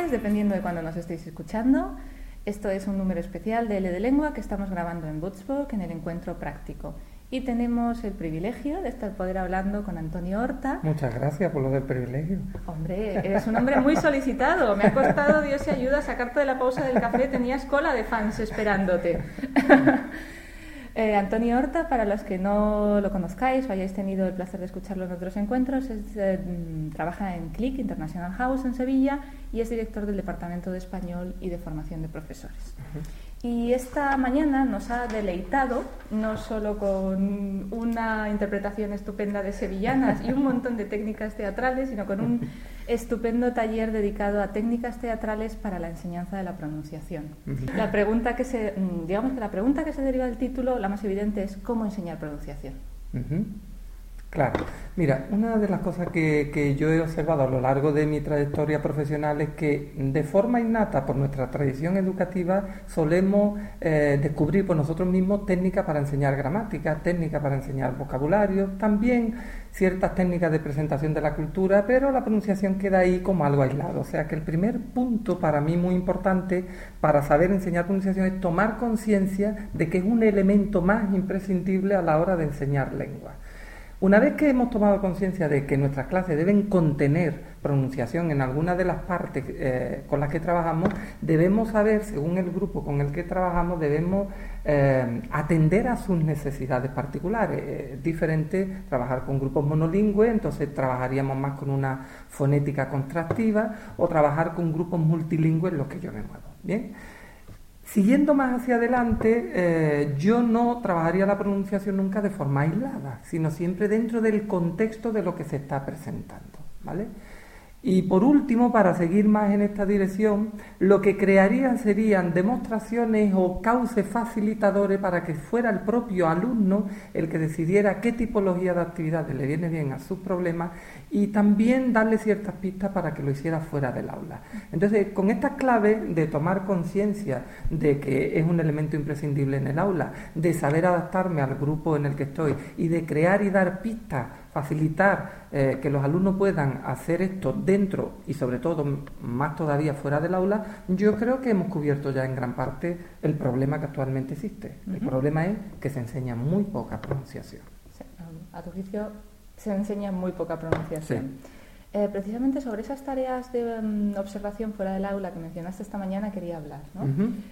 viernes, dependiendo de cuándo nos estéis escuchando. Esto es un número especial de L de Lengua que estamos grabando en Würzburg, en el encuentro práctico. Y tenemos el privilegio de poder hablando con Antonio Horta. Muchas gracias por lo del privilegio. Hombre, eres un hombre muy solicitado. Me ha costado, Dios y ayuda, sacarte de la pausa del café. Tenías cola de fans esperándote. Antonio Horta, para los que no lo conozcáis o hayáis tenido el placer de escucharlo en otros encuentros, trabaja en CLIC, International House, en Sevilla, y es director del Departamento de Español y de Formación de Profesores. Y esta mañana nos ha deleitado, no solo con una interpretación estupenda de sevillanas y un montón de técnicas teatrales, sino con un estupendo taller dedicado a técnicas teatrales para la enseñanza de la pronunciación. La pregunta que se deriva del título, la más evidente, es ¿cómo enseñar pronunciación? Claro, mira, una de las cosas que yo he observado a lo largo de mi trayectoria profesional es que de forma innata, por nuestra tradición educativa, solemos descubrir por nosotros mismos técnicas para enseñar gramática, técnicas para enseñar vocabulario, también ciertas técnicas de presentación de la cultura, pero la pronunciación queda ahí como algo aislado. O sea que el primer punto para mí muy importante para saber enseñar pronunciación es tomar conciencia de que es un elemento más imprescindible a la hora de enseñar lengua. Una vez que hemos tomado conciencia de que nuestras clases deben contener pronunciación en alguna de las partes con las que trabajamos, debemos saber, según el grupo con el que trabajamos, debemos atender a sus necesidades particulares. Es diferente trabajar con grupos monolingües, entonces trabajaríamos más con una fonética contractiva, o trabajar con grupos multilingües, en los que yo me muevo. ¿Bien? Siguiendo más hacia adelante, yo no trabajaría la pronunciación nunca de forma aislada, sino siempre dentro del contexto de lo que se está presentando, ¿vale? Y por último, para seguir más en esta dirección, lo que crearían serían demostraciones o cauces facilitadores para que fuera el propio alumno el que decidiera qué tipología de actividades le viene bien a sus problemas, y también darle ciertas pistas para que lo hiciera fuera del aula. Entonces, con estas claves de tomar conciencia de que es un elemento imprescindible en el aula, de saber adaptarme al grupo en el que estoy y de crear y dar pistas, facilitar que los alumnos puedan hacer esto dentro y sobre todo más todavía fuera del aula, yo creo que hemos cubierto ya en gran parte el problema que actualmente existe. El problema es que se enseña muy poca pronunciación. A tu juicio, se enseña muy poca pronunciación. Sí. Precisamente sobre esas tareas de observación fuera del aula que mencionaste esta mañana quería hablar, ¿no?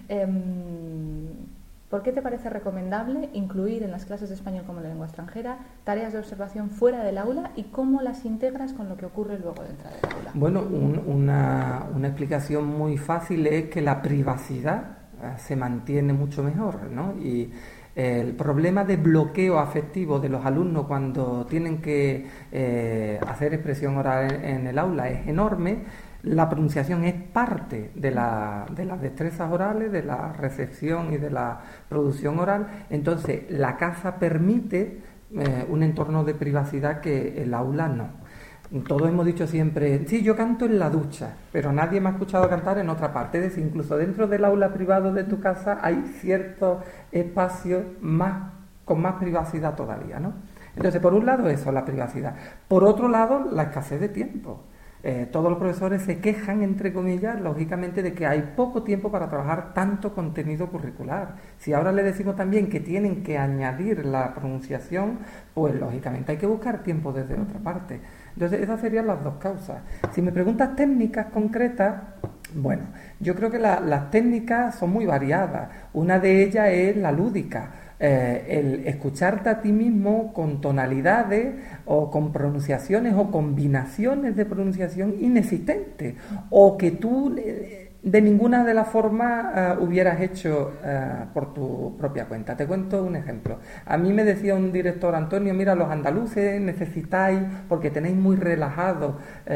¿Por qué te parece recomendable incluir en las clases de español como lengua extranjera tareas de observación fuera del aula y cómo las integras con lo que ocurre luego dentro del aula? Bueno, una explicación muy fácil es que la privacidad se mantiene mucho mejor, ¿no? Y el problema de bloqueo afectivo de los alumnos cuando tienen que hacer expresión oral en el aula es enorme. La pronunciación es parte de las destrezas orales, de la recepción y de la producción oral. Entonces, la casa permite un entorno de privacidad que el aula no. Todos hemos dicho siempre, sí, yo canto en la ducha, pero nadie me ha escuchado cantar en otra parte. Es decir, incluso dentro del aula privado de tu casa hay ciertos espacios con más privacidad todavía, ¿no? Entonces, por un lado eso, la privacidad. Por otro lado, la escasez de tiempo. Todos los profesores se quejan, entre comillas, lógicamente, de que hay poco tiempo para trabajar tanto contenido curricular. Si ahora le decimos también que tienen que añadir la pronunciación, pues lógicamente hay que buscar tiempo desde otra parte. Entonces, esas serían las dos causas. Si me preguntas técnicas concretas, bueno, yo creo que las técnicas son muy variadas. Una de ellas es la lúdica. El escucharte a ti mismo con tonalidades o con pronunciaciones o combinaciones de pronunciación inexistentes, o que tú de ninguna de las formas hubieras hecho por tu propia cuenta. Te cuento un ejemplo. A mí me decía un director, Antonio, mira, los andaluces necesitáis, porque tenéis muy relajados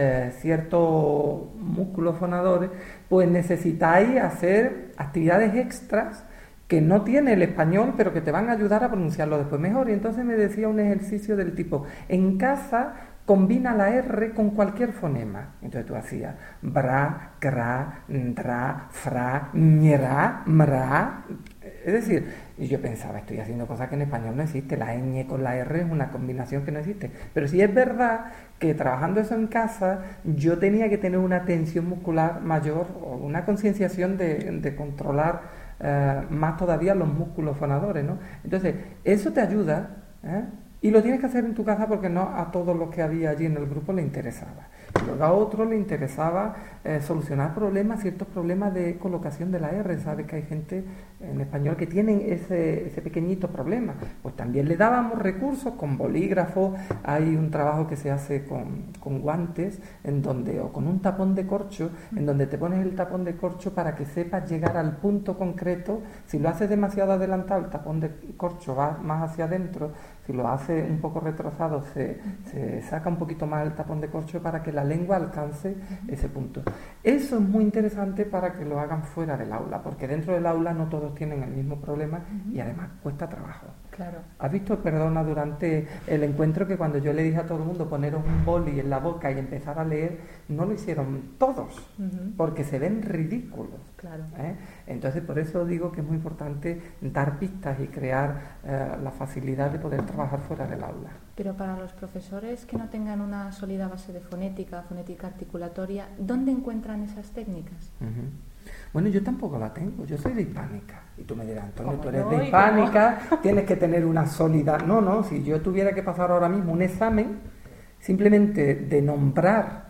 ciertos músculos fonadores, pues necesitáis hacer actividades extras que no tiene el español, pero que te van a ayudar a pronunciarlo después mejor. Y entonces me decía un ejercicio del tipo, en casa combina la R con cualquier fonema. Entonces tú hacías bra, cra, dra, fra, ñera, mra. Es decir, y yo pensaba, estoy haciendo cosas que en español no existe, la ñ con la R es una combinación que no existe. Pero sí es verdad que trabajando eso en casa, yo tenía que tener una tensión muscular mayor o una concienciación de controlar más todavía los músculos fonadores, ¿no? Entonces, eso te ayuda, ¿eh? Y lo tienes que hacer en tu casa porque no a todos los que había allí en el grupo le interesaba. Luego a otro le interesaba solucionar problemas, ciertos problemas de colocación de la R. Sabes que hay gente en español que tienen ese pequeñito problema. Pues también le dábamos recursos con bolígrafo. Hay un trabajo que se hace con guantes o con un tapón de corcho, en donde te pones el tapón de corcho para que sepas llegar al punto concreto. Si lo haces demasiado adelantado, el tapón de corcho va más hacia adentro. Si lo hace un poco retrasado, se saca un poquito más el tapón de corcho para que la lengua alcance ese punto. Eso es muy interesante para que lo hagan fuera del aula, porque dentro del aula no todos tienen el mismo problema y además cuesta trabajo. Claro. ¿Has visto, perdona, durante el encuentro que cuando yo le dije a todo el mundo poneros un boli en la boca y empezar a leer, no lo hicieron todos, porque se ven ridículos? Claro. Entonces, por eso digo que es muy importante dar pistas y crear la facilidad de poder trabajar fuera del aula. Pero para los profesores que no tengan una sólida base de fonética articulatoria, ¿dónde encuentran esas técnicas? Bueno, yo tampoco la tengo, yo soy de hispánica. Y tú me dirás, Antonio, tú eres no? de hispánica, tienes que tener una sólida... No, si yo tuviera que pasar ahora mismo un examen, simplemente de nombrar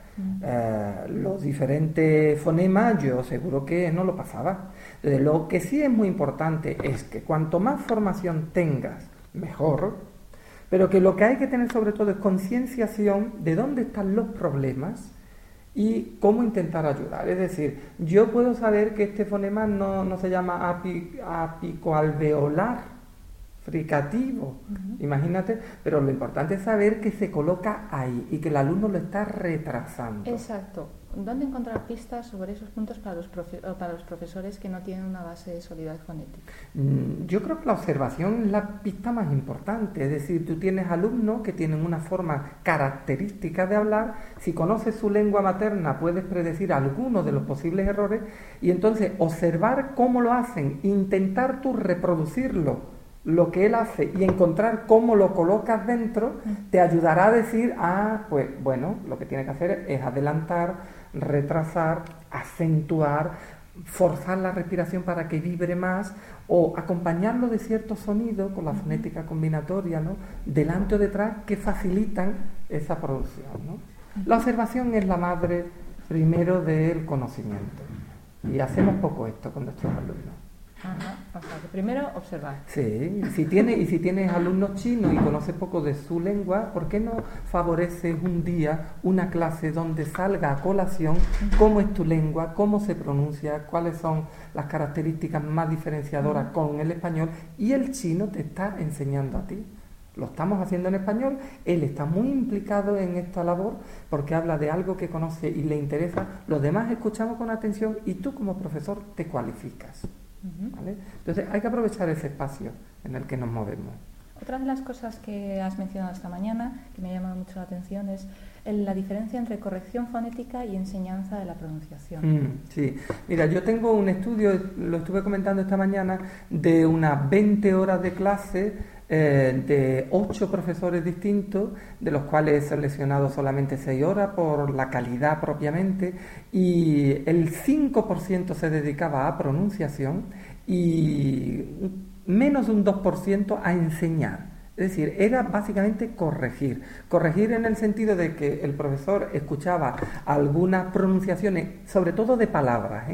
los diferentes fonemas, yo seguro que no lo pasaba. Entonces, lo que sí es muy importante es que cuanto más formación tengas, mejor, pero que lo que hay que tener sobre todo es concienciación de dónde están los problemas y cómo intentar ayudar. Es decir, yo puedo saber que este fonema no se llama apicoalveolar fricativo, imagínate, pero lo importante es saber que se coloca ahí y que el alumno lo está retrasando. Exacto. ¿Dónde encontrar pistas sobre esos puntos para los profesores que no tienen una base sólida fonética? Yo creo que la observación es la pista más importante. Es decir, tú tienes alumnos que tienen una forma característica de hablar. Si conoces su lengua materna, puedes predecir algunos de los posibles errores y entonces observar cómo lo hacen, intentar tú reproducirlo, lo que él hace, y encontrar cómo lo colocas dentro, te ayudará a decir, pues bueno, lo que tiene que hacer es adelantar, retrasar, acentuar, forzar la respiración para que vibre más, o acompañarlo de ciertos sonidos con la fonética combinatoria, ¿no?, delante o detrás, que facilitan esa producción, ¿no? La observación es la madre primero del conocimiento, y hacemos poco esto con nuestros alumnos. Ajá, o sea, que primero observar. Sí, si tienes alumnos chinos y conoces poco de su lengua, ¿por qué no favoreces un día una clase donde salga a colación cómo es tu lengua, cómo se pronuncia, cuáles son las características más diferenciadoras con el español, y el chino te está enseñando a ti? Lo estamos haciendo en español, él está muy implicado en esta labor porque habla de algo que conoce y le interesa, los demás escuchamos con atención y tú como profesor te cualificas. ¿Vale? Entonces hay que aprovechar ese espacio en el que nos movemos. Otra de las cosas que has mencionado esta mañana, que me ha llamado mucho la atención, es la diferencia entre corrección fonética y enseñanza de la pronunciación. Sí, mira, yo tengo un estudio, lo estuve comentando esta mañana, de unas 20 horas de clase de 8 profesores distintos, de los cuales he seleccionado solamente 6 horas por la calidad propiamente, y el 5% se dedicaba a pronunciación y menos de un 2% a enseñar. Es decir, era básicamente corregir en el sentido de que el profesor escuchaba algunas pronunciaciones, sobre todo de palabras,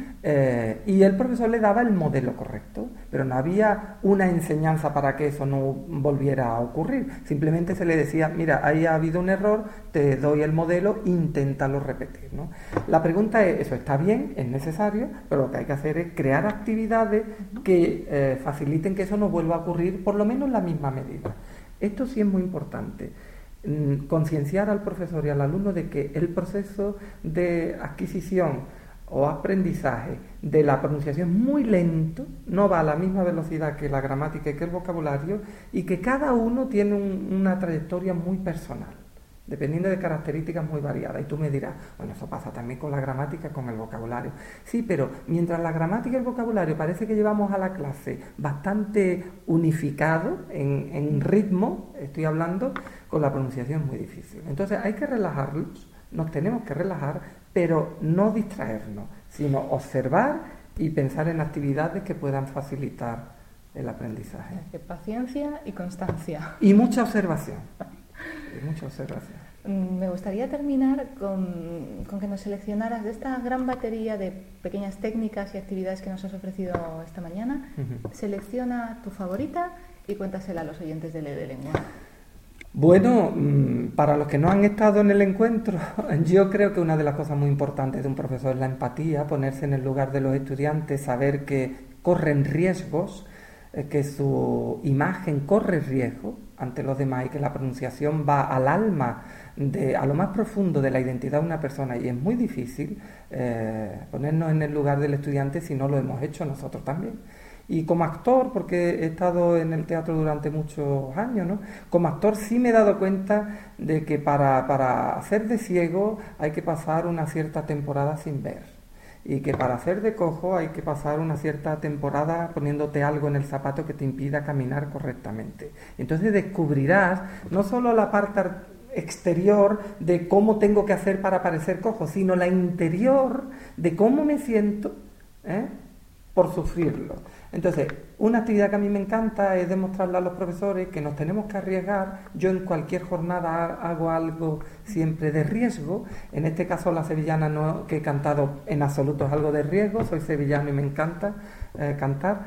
y el profesor le daba el modelo correcto, pero no había una enseñanza para que eso no volviera a ocurrir. Simplemente se le decía, mira, ahí ha habido un error, te doy el modelo, inténtalo repetir, ¿no? La pregunta es, eso está bien, es necesario, pero lo que hay que hacer es crear actividades que faciliten que eso no vuelva a ocurrir, por lo menos en la misma medida. Esto sí es muy importante, concienciar al profesor y al alumno de que el proceso de adquisición o aprendizaje de la pronunciación es muy lento, no va a la misma velocidad que la gramática y que el vocabulario, y que cada uno tiene una trayectoria muy personal. dependiendo de características muy variadas. Y tú me dirás, bueno, eso pasa también con la gramática, con el vocabulario. Sí, pero mientras la gramática y el vocabulario parece que llevamos a la clase bastante unificado en ritmo, estoy hablando, con la pronunciación es muy difícil. Entonces hay que relajarlos, nos tenemos que relajar, pero no distraernos, sino observar y pensar en actividades que puedan facilitar el aprendizaje. Paciencia y constancia. Y mucha observación. Mucha observación. Me gustaría terminar con que nos seleccionaras de esta gran batería de pequeñas técnicas y actividades que nos has ofrecido esta mañana. Selecciona tu favorita y cuéntasela a los oyentes de Lee de Lengua. Bueno, para los que no han estado en el encuentro, yo creo que una de las cosas muy importantes de un profesor es la empatía, ponerse en el lugar de los estudiantes, saber que corren riesgos, que su imagen corre riesgo ante los demás y que la pronunciación va al alma, a lo más profundo de la identidad de una persona, y es muy difícil ponernos en el lugar del estudiante si no lo hemos hecho nosotros también. Y como actor, porque he estado en el teatro durante muchos años, ¿no? Como actor sí me he dado cuenta de que para hacer de ciego hay que pasar una cierta temporada sin ver. Y que para hacer de cojo hay que pasar una cierta temporada poniéndote algo en el zapato que te impida caminar correctamente. Entonces descubrirás no solo la parte exterior de cómo tengo que hacer para parecer cojo, sino la interior de cómo me siento por sufrirlo. Entonces, una actividad que a mí me encanta es demostrarle a los profesores que nos tenemos que arriesgar. Yo en cualquier jornada hago algo siempre de riesgo. En este caso la sevillana no, que he cantado en absoluto es algo de riesgo. Soy sevillano y me encanta cantar.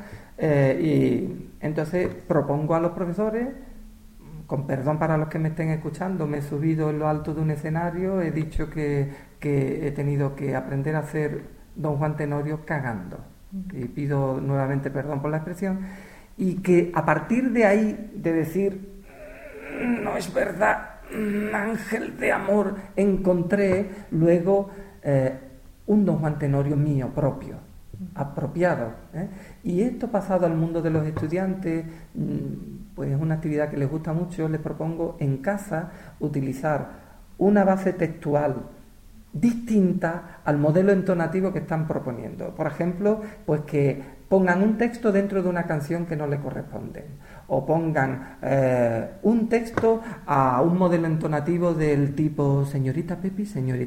Y entonces propongo a los profesores, con perdón para los que me estén escuchando, me he subido en lo alto de un escenario, he dicho que he tenido que aprender a hacer Don Juan Tenorio cagando. Y pido nuevamente perdón por la expresión, y que a partir de ahí, de decir, no es verdad, ángel de amor, encontré luego un Don Juan Tenorio mío propio, apropiado. Y esto pasado al mundo de los estudiantes, pues es una actividad que les gusta mucho. Les propongo en casa utilizar una base textual distinta al modelo entonativo que están proponiendo. Por ejemplo, pues que pongan un texto dentro de una canción que no le corresponde, o pongan un texto a un modelo entonativo del tipo señorita Pepi,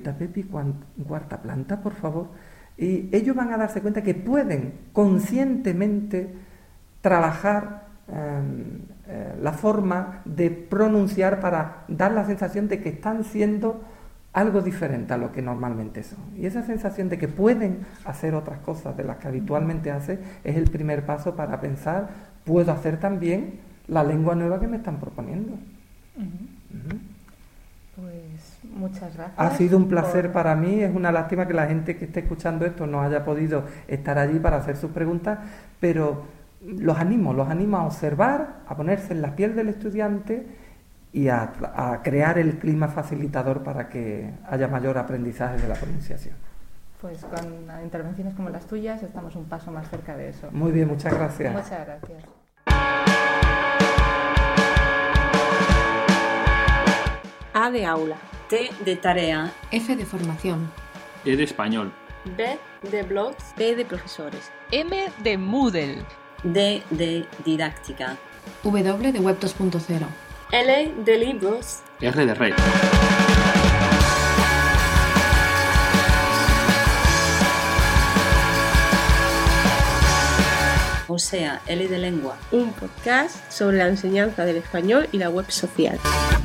cuarta planta, por favor. Y ellos van a darse cuenta que pueden conscientemente trabajar la forma de pronunciar para dar la sensación de que están siendo algo diferente a lo que normalmente son. Y esa sensación de que pueden hacer otras cosas de las que habitualmente hacen es el primer paso para pensar, puedo hacer también la lengua nueva que me están proponiendo. Pues muchas gracias. Ha sido un placer para mí. Es una lástima que la gente que esté escuchando esto no haya podido estar allí para hacer sus preguntas, pero los animo a observar, a ponerse en la piel del estudiante y a crear el clima facilitador para que haya mayor aprendizaje de la pronunciación. Pues con intervenciones como las tuyas estamos un paso más cerca de eso. Muy bien, muchas gracias. Muchas gracias. A de aula. T de tarea. F de formación. E de español. B de blogs. P de profesores. M de Moodle. D de didáctica. W de Web 2.0. L de libros. R de red. O sea, L de lengua. Un podcast sobre la enseñanza del español y la web social.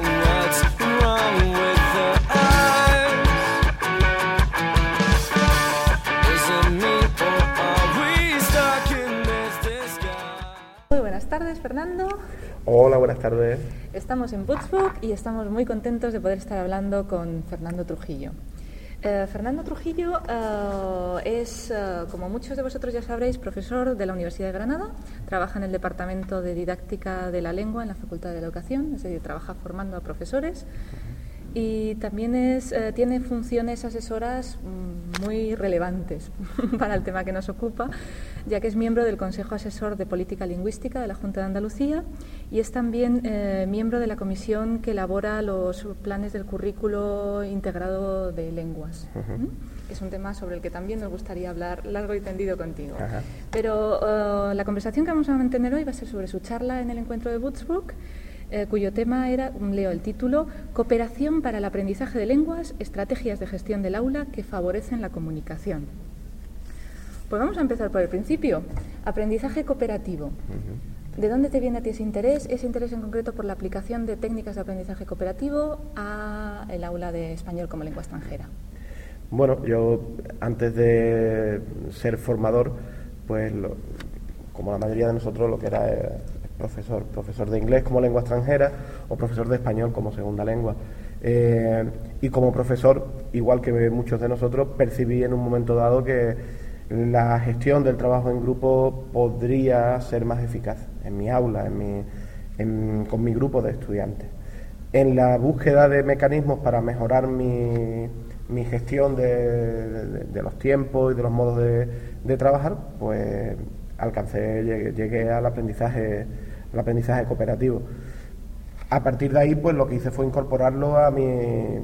Muy buenas tardes, Fernando. Hola, buenas tardes. Estamos en Booksbook y estamos muy contentos de poder estar hablando con Fernando Trujillo. Fernando Trujillo es, como muchos de vosotros ya sabréis, profesor de la Universidad de Granada. Trabaja en el Departamento de Didáctica de la Lengua en la Facultad de Educación, es decir, trabaja formando a profesores. Y también tiene funciones asesoras muy relevantes para el tema que nos ocupa, ya que es miembro del Consejo Asesor de Política Lingüística de la Junta de Andalucía y es también miembro de la comisión que elabora los planes del currículo integrado de lenguas. Es un tema sobre el que también nos gustaría hablar largo y tendido contigo. Ajá. Pero la conversación que vamos a mantener hoy va a ser sobre su charla en el encuentro de Würzburg, cuyo tema era, leo el título, Cooperación para el aprendizaje de lenguas, estrategias de gestión del aula que favorecen la comunicación. Pues vamos a empezar por el principio. Aprendizaje cooperativo. ¿De dónde te viene a ti ese interés en concreto por la aplicación de técnicas de aprendizaje cooperativo a el aula de español como lengua extranjera? Bueno, yo antes de ser formador, pues como la mayoría de nosotros, lo que era profesor de inglés como lengua extranjera o profesor de español como segunda lengua. Y como profesor, igual que muchos de nosotros, percibí en un momento dado que la gestión del trabajo en grupo podría ser más eficaz en mi aula, con mi grupo de estudiantes. En la búsqueda de mecanismos para mejorar mi gestión de los tiempos y de los modos de trabajar, pues llegué al aprendizaje cooperativo. A partir de ahí, pues lo que hice fue incorporarlo a mi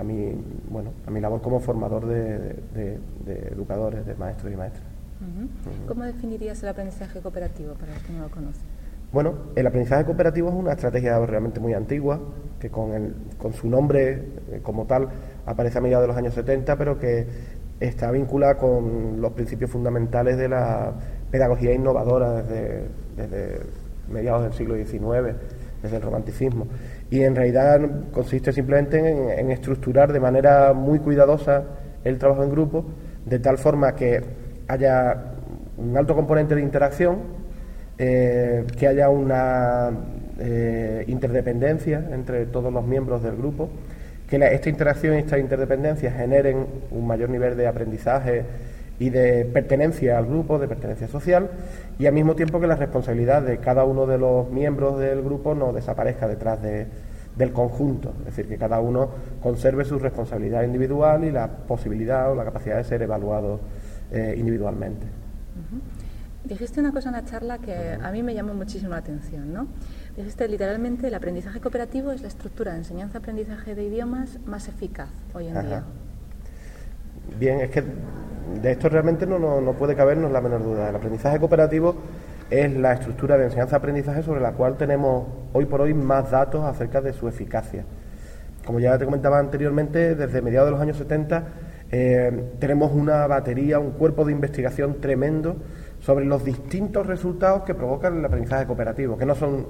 labor como formador de educadores, de maestros y maestras. ¿Cómo definirías el aprendizaje cooperativo para los que no lo conocen? Bueno, el aprendizaje cooperativo es una estrategia realmente muy antigua, que con su nombre como tal aparece a mediados de los años 70, pero que está vinculada con los principios fundamentales de la pedagogía innovadora desde mediados del siglo XIX, desde el romanticismo. Y en realidad consiste simplemente en estructurar de manera muy cuidadosa el trabajo en grupo, de tal forma que haya un alto componente de interacción, que haya una interdependencia entre todos los miembros del grupo, que esta interacción y esta interdependencia generen un mayor nivel de aprendizaje y de pertenencia al grupo, de pertenencia social, y al mismo tiempo que la responsabilidad de cada uno de los miembros del grupo no desaparezca detrás del conjunto, es decir, que cada uno conserve su responsabilidad individual y la posibilidad o la capacidad de ser evaluado individualmente. Dijiste una cosa en la charla que a mí me llamó muchísimo la atención, ¿no? Dijiste literalmente el aprendizaje cooperativo es la estructura de enseñanza-aprendizaje de idiomas más eficaz hoy en día. Bien, es que de esto realmente no puede cabernos la menor duda. El aprendizaje cooperativo es la estructura de enseñanza-aprendizaje sobre la cual tenemos hoy por hoy más datos acerca de su eficacia. Como ya te comentaba anteriormente, desde mediados de los años 70 tenemos una batería, un cuerpo de investigación tremendo sobre los distintos resultados que provocan el aprendizaje cooperativo, que no son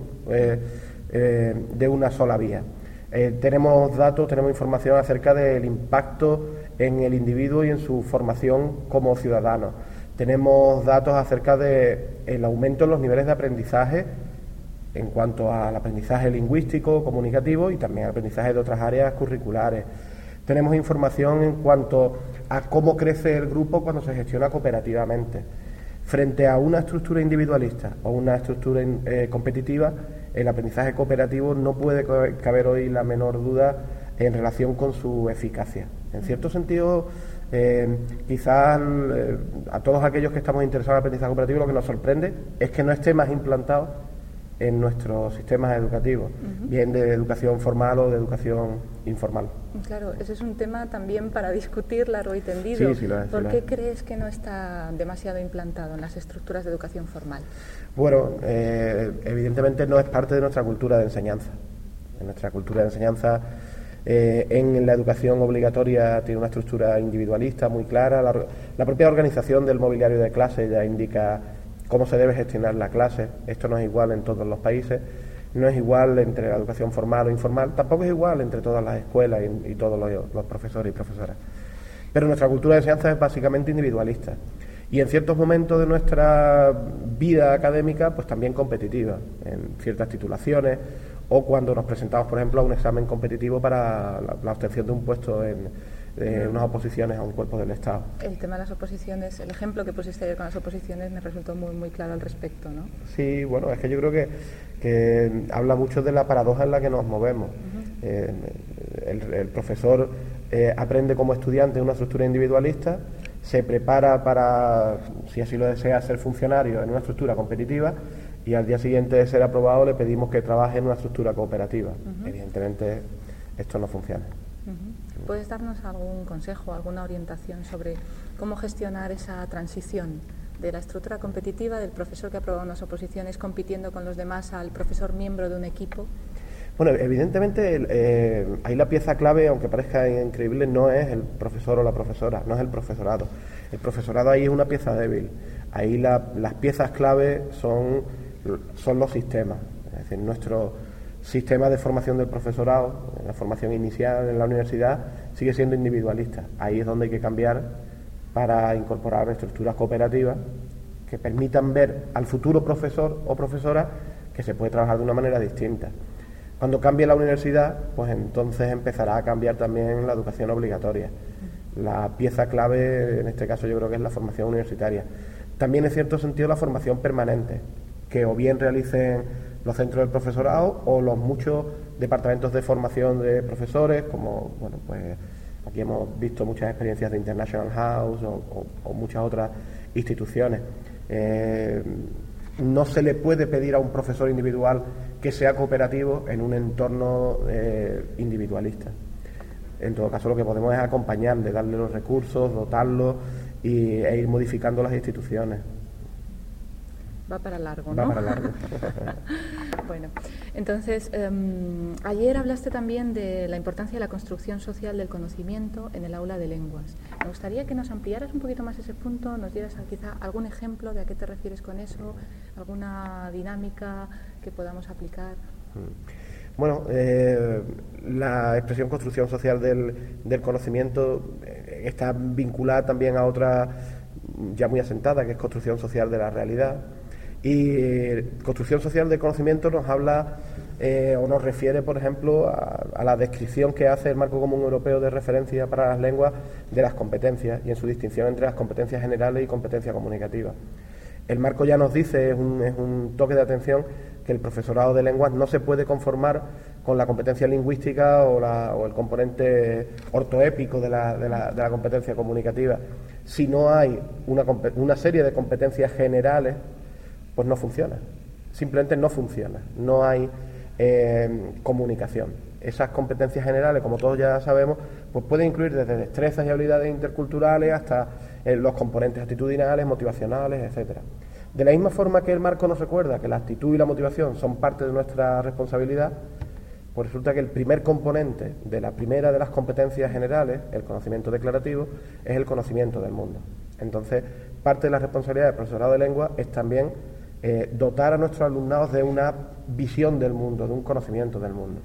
de una sola vía. Tenemos datos, tenemos información acerca del impacto en el individuo y en su formación como ciudadano. Tenemos datos acerca del aumento en los niveles de aprendizaje en cuanto al aprendizaje lingüístico, comunicativo y también al aprendizaje de otras áreas curriculares. Tenemos información en cuanto a cómo crece el grupo cuando se gestiona cooperativamente. Frente a una estructura individualista o una estructura competitiva, el aprendizaje cooperativo no puede caber hoy la menor duda en relación con su eficacia. En cierto sentido, quizás a todos aquellos que estamos interesados en el aprendizaje cooperativo lo que nos sorprende es que no esté más implantado en nuestros sistemas educativos, bien de educación formal o de educación informal. Claro, ese es un tema también para discutir largo y tendido. Sí, lo es. ¿Por qué crees que no está demasiado implantado en las estructuras de educación formal? Bueno, evidentemente no es parte de nuestra cultura de enseñanza. En nuestra cultura de enseñanza, en la educación obligatoria tiene una estructura individualista muy clara. La propia organización del mobiliario de clase ya indica cómo se debe gestionar la clase. Esto no es igual en todos los países, no es igual entre la educación formal o informal, tampoco es igual entre todas las escuelas y todos los profesores y profesoras. Pero nuestra cultura de enseñanza es básicamente individualista y en ciertos momentos de nuestra vida académica pues también competitiva, en ciertas titulaciones o cuando nos presentamos, por ejemplo, a un examen competitivo para la obtención de un puesto en unas oposiciones a un cuerpo del Estado. El tema de las oposiciones, el ejemplo que pusiste ayer con las oposiciones me resultó muy, muy claro al respecto, ¿no? Sí, bueno, es que yo creo que habla mucho de la paradoja en la que nos movemos. El profesor aprende como estudiante una estructura individualista, se prepara para, si así lo desea, ser funcionario en una estructura competitiva y al día siguiente de ser aprobado le pedimos que trabaje en una estructura cooperativa. Evidentemente esto no funciona. ¿Puedes darnos algún consejo, alguna orientación sobre cómo gestionar esa transición de la estructura competitiva del profesor que aprueba unas oposiciones compitiendo con los demás al profesor miembro de un equipo? Bueno, evidentemente ahí la pieza clave, aunque parezca increíble, no es el profesor o la profesora, no es el profesorado. El profesorado ahí es una pieza débil. Ahí las piezas clave son los sistemas. Es decir, nuestro sistema de formación del profesorado, la formación inicial en la universidad, sigue siendo individualista. Ahí es donde hay que cambiar para incorporar estructuras cooperativas que permitan ver al futuro profesor o profesora que se puede trabajar de una manera distinta. Cuando cambie la universidad, pues entonces empezará a cambiar también la educación obligatoria. La pieza clave, en este caso, yo creo que es la formación universitaria. También, en cierto sentido, la formación permanente, que o bien realicen los centros del profesorado o los muchos departamentos de formación de profesores, como, bueno, pues aquí hemos visto muchas experiencias de International House o muchas otras instituciones. No se le puede pedir a un profesor individual que sea cooperativo en un entorno individualista. En todo caso, lo que podemos es acompañarle, darle los recursos, dotarlo e ir modificando las instituciones. Va para largo, ¿no? Va para largo. Bueno, entonces, ayer hablaste también de la importancia de la construcción social del conocimiento en el aula de lenguas. Me gustaría que nos ampliaras un poquito más ese punto, nos dieras quizá algún ejemplo de a qué te refieres con eso, alguna dinámica que podamos aplicar. Bueno, la expresión construcción social del conocimiento está vinculada también a otra ya muy asentada, que es construcción social de la realidad. Y construcción social del conocimiento nos habla o nos refiere, por ejemplo, a la descripción que hace el Marco Común Europeo de Referencia para las Lenguas de las competencias y en su distinción entre las competencias generales y competencia comunicativa. El marco ya nos dice, es un toque de atención, que el profesorado de lenguas no se puede conformar con la competencia lingüística o el componente ortoépico de la competencia comunicativa. Si no hay una serie de competencias generales, pues no funciona. Simplemente no funciona. No hay comunicación. Esas competencias generales, como todos ya sabemos, pues pueden incluir desde destrezas y habilidades interculturales hasta los componentes actitudinales, motivacionales, etcétera. De la misma forma que el marco nos recuerda que la actitud y la motivación son parte de nuestra responsabilidad, pues resulta que el primer componente de la primera de las competencias generales, el conocimiento declarativo, es el conocimiento del mundo. Entonces, parte de la responsabilidad del profesorado de lengua es también dotar a nuestros alumnados de una visión del mundo, de un conocimiento del mundo.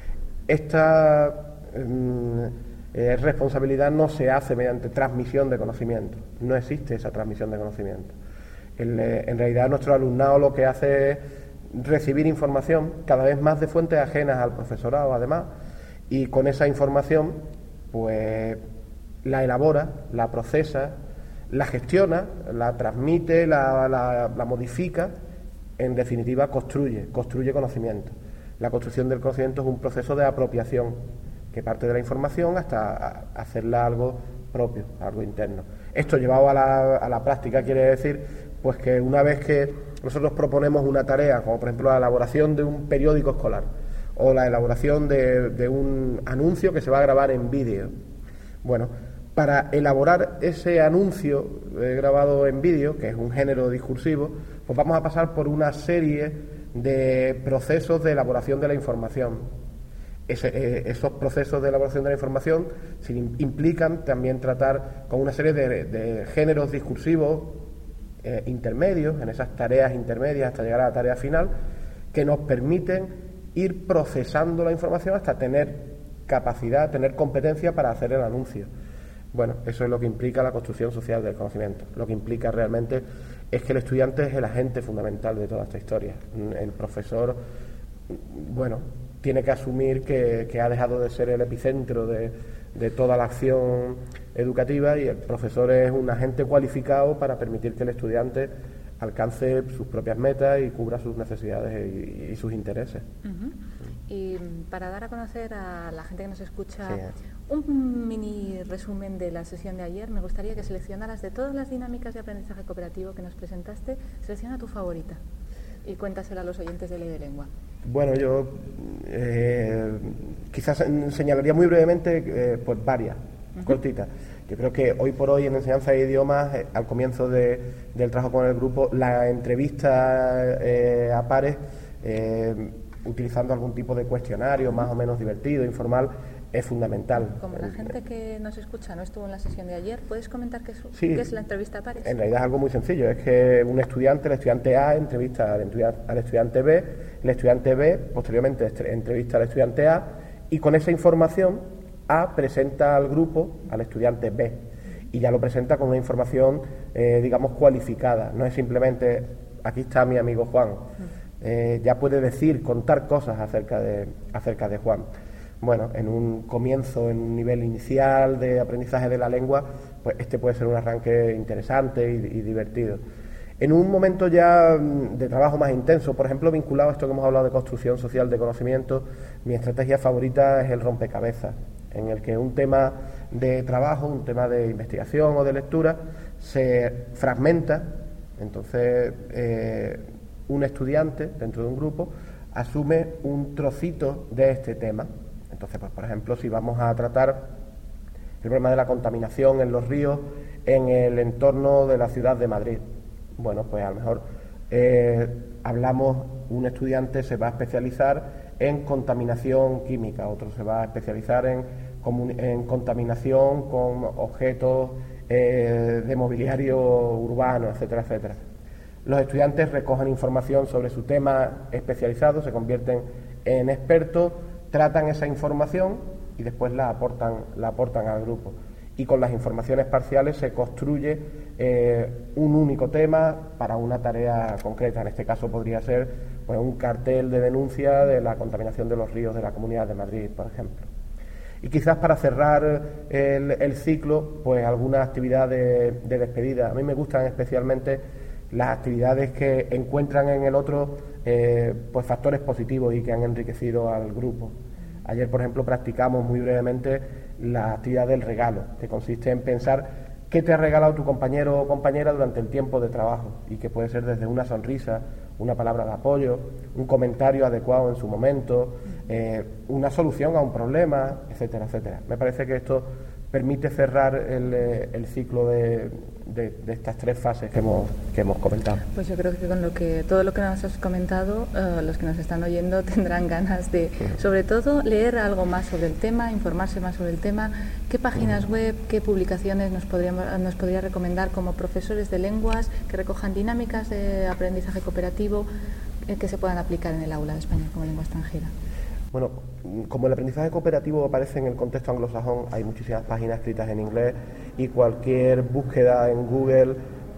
Esta responsabilidad no se hace mediante transmisión de conocimiento, no existe esa transmisión de conocimiento. En realidad nuestro alumnado lo que hace es recibir información cada vez más de fuentes ajenas al profesorado, además, y con esa información pues la elabora, la procesa, la gestiona, la transmite, la modifica, en definitiva construye conocimiento. La construcción del conocimiento es un proceso de apropiación que parte de la información hasta hacerla algo propio, algo interno. Esto llevado a la práctica quiere decir pues que una vez que nosotros proponemos una tarea, como por ejemplo la elaboración de un periódico escolar o la elaboración de un anuncio que se va a grabar en vídeo, bueno, para elaborar ese anuncio grabado en vídeo, que es un género discursivo, pues vamos a pasar por una serie de procesos de elaboración de la información. Esos procesos de elaboración de la información implican también tratar con una serie de géneros discursivos intermedios, en esas tareas intermedias hasta llegar a la tarea final, que nos permiten ir procesando la información hasta tener capacidad, tener competencia para hacer el anuncio. Bueno, eso es lo que implica la construcción social del conocimiento. Lo que implica realmente es que el estudiante es el agente fundamental de toda esta historia. El profesor, bueno, tiene que asumir que ha dejado de ser el epicentro de toda la acción educativa y el profesor es un agente cualificado para permitir que el estudiante alcance sus propias metas y cubra sus necesidades y sus intereses. Y para dar a conocer a la gente que nos escucha un mini resumen de la sesión de ayer, me gustaría que seleccionaras de todas las dinámicas de aprendizaje cooperativo que nos presentaste, selecciona tu favorita. Y cuéntaselo a los oyentes de Ley de Lengua. Bueno, yo quizás señalaría muy brevemente pues varias, cortitas. Yo creo que hoy por hoy en enseñanza de idiomas, al comienzo del trabajo con el grupo, la entrevista a pares, utilizando algún tipo de cuestionario más o menos divertido, informal, es fundamental. Como la gente que nos escucha no estuvo en la sesión de ayer, ¿puedes comentar qué es la entrevista a pares? En realidad es algo muy sencillo, es que un estudiante, el estudiante A, entrevista al estudiante B, el estudiante B posteriormente entrevista al estudiante A, y con esa información A presenta al grupo al estudiante B, y ya lo presenta con una información, digamos, cualificada. No es simplemente, aquí está mi amigo Juan, ya puede contar cosas acerca de Juan. Bueno, en un comienzo, en un nivel inicial de aprendizaje de la lengua, pues este puede ser un arranque interesante y divertido. En un momento ya de trabajo más intenso, por ejemplo, vinculado a esto que hemos hablado de construcción social de conocimiento, mi estrategia favorita es el rompecabezas, en el que un tema de trabajo, un tema de investigación o de lectura, se fragmenta. Entonces, un estudiante dentro de un grupo asume un trocito de este tema. Entonces, pues, por ejemplo, si vamos a tratar el problema de la contaminación en los ríos en el entorno de la ciudad de Madrid, bueno, pues a lo mejor un estudiante se va a especializar en contaminación química, otro se va a especializar en contaminación con objetos de mobiliario urbano, etcétera, etcétera. Los estudiantes recogen información sobre su tema especializado, se convierten en expertos, tratan esa información y después la aportan al grupo. Y con las informaciones parciales se construye un único tema para una tarea concreta. En este caso podría ser pues, un cartel de denuncia de la contaminación de los ríos de la Comunidad de Madrid, por ejemplo. Y quizás para cerrar el ciclo, pues alguna actividad de despedida. A mí me gustan especialmente las actividades que encuentran en el otro pues factores positivos y que han enriquecido al grupo. Ayer, por ejemplo, practicamos muy brevemente la actividad del regalo, que consiste en pensar qué te ha regalado tu compañero o compañera durante el tiempo de trabajo, y que puede ser desde una sonrisa, una palabra de apoyo, un comentario adecuado en su momento, una solución a un problema, etcétera, etcétera. Me parece que esto permite cerrar el ciclo de estas tres fases que hemos comentado. Pues yo creo que todo lo que nos has comentado, los que nos están oyendo tendrán ganas de, sobre todo, leer algo más sobre el tema, informarse más sobre el tema. ¿Qué páginas web, qué publicaciones nos podría recomendar como profesores de lenguas que recojan dinámicas de aprendizaje cooperativo que se puedan aplicar en el aula de español como lengua extranjera? Bueno, como el aprendizaje cooperativo aparece en el contexto anglosajón, hay muchísimas páginas escritas en inglés y cualquier búsqueda en Google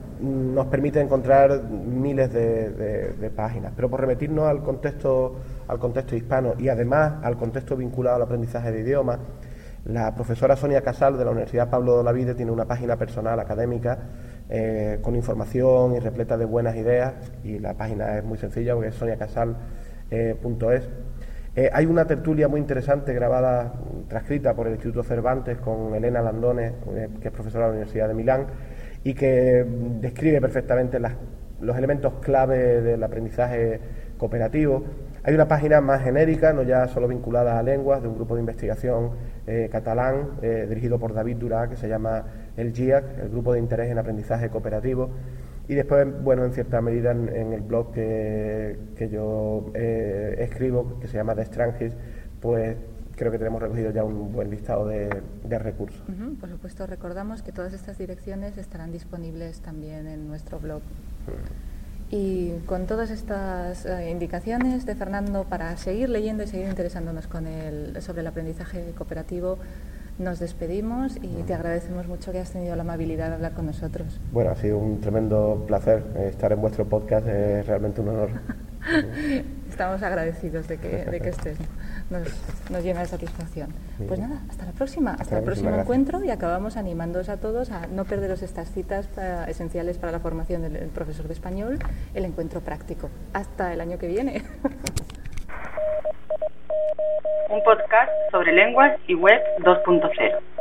nos permite encontrar miles de páginas. Pero por remitirnos al contexto hispano y además al contexto vinculado al aprendizaje de idiomas, la profesora Sonia Casal de la Universidad Pablo de Olavide tiene una página personal académica con información y repleta de buenas ideas, y la página es muy sencilla porque es soniacasal.es. Hay una tertulia muy interesante grabada, transcrita por el Instituto Cervantes con Elena Landone, que es profesora de la Universidad de Milán, y que describe perfectamente los elementos clave del aprendizaje cooperativo. Hay una página más genérica, no ya solo vinculada a lenguas, de un grupo de investigación catalán dirigido por David Durà, que se llama el GIAC, el Grupo de Interés en Aprendizaje Cooperativo. Y después, bueno, en cierta medida en el blog que yo escribo, que se llama The Strangis, pues creo que tenemos recogido ya un buen listado de recursos. Por supuesto, recordamos que todas estas direcciones estarán disponibles también en nuestro blog. Y con todas estas indicaciones de Fernando para seguir leyendo y seguir interesándonos sobre el aprendizaje cooperativo, nos despedimos y te agradecemos mucho que hayas tenido la amabilidad de hablar con nosotros. Bueno, ha sido un tremendo placer estar en vuestro podcast, es realmente un honor. Estamos agradecidos de que estés, nos llena de satisfacción. Pues nada, hasta la próxima, hasta el próximo encuentro, y acabamos animándoos a todos a no perderos estas citas esenciales para la formación del profesor de español, el encuentro práctico. Hasta el año que viene. Un podcast sobre lenguas y web 2.0.